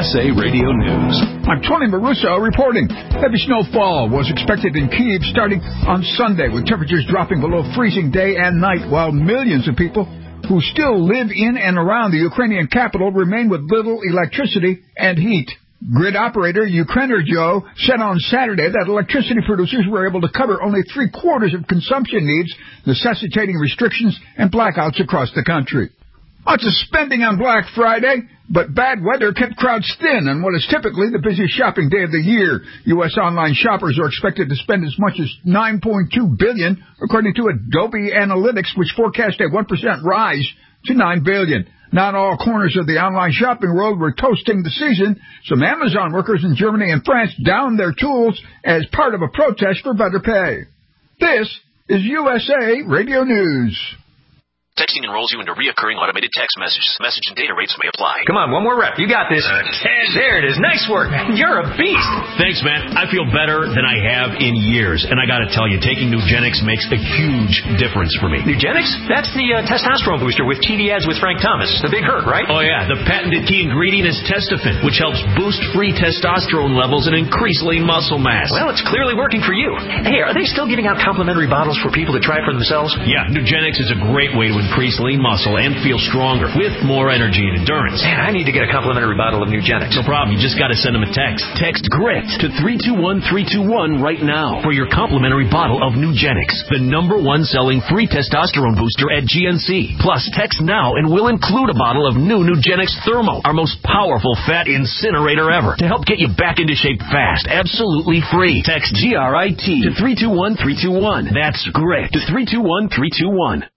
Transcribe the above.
USA Radio News. I'm Tony Maruso reporting. Heavy snowfall was expected in Kyiv starting on Sunday, with temperatures dropping below freezing day and night, while millions of people who still live in and around the Ukrainian capital remain with little electricity and heat. Grid operator Ukrenergo said on Saturday that electricity producers were able to cover only 3/4 of consumption needs, necessitating restrictions and blackouts across the country. Lots of spending on Black Friday, but bad weather kept crowds thin on what is typically the busiest shopping day of the year. U.S. online shoppers are expected to spend as much as $9.2 billion, according to Adobe Analytics, which forecast a 1% rise to $9 billion. Not all corners of the online shopping world were toasting the season. Some Amazon workers in Germany and France downed their tools as part of a protest for better pay. This is USA Radio News. Texting enrolls you into reoccurring automated text messages. Message and data rates may apply. Come on, one more rep. You got this. 10. There it is. Nice work. You're a beast. Thanks, man. I feel better than I have in years. And I got to tell you, taking Nugenix makes a huge difference for me. Nugenix? That's the testosterone booster with TV ads with Frank Thomas. The big hurt, right? Oh, yeah. The patented key ingredient is Testofen, which helps boost free testosterone levels and increase lean muscle mass. Well, it's clearly working for you. Hey, are they still giving out complimentary bottles for people to try for themselves? Yeah, Nugenix is a great way to increase lean muscle and feel stronger with more energy and endurance. Man, I need to get a complimentary bottle of Nugenix. No problem. You just got to send them a text. Text GRIT to 321321 right now for your complimentary bottle of Nugenix, the #1 selling free testosterone booster at GNC. Plus, text now and we'll include a bottle of new Nugenix Thermo, our most powerful fat incinerator ever, to help get you back into shape fast, absolutely free. Text GRIT to 321321. That's GRIT to 321321.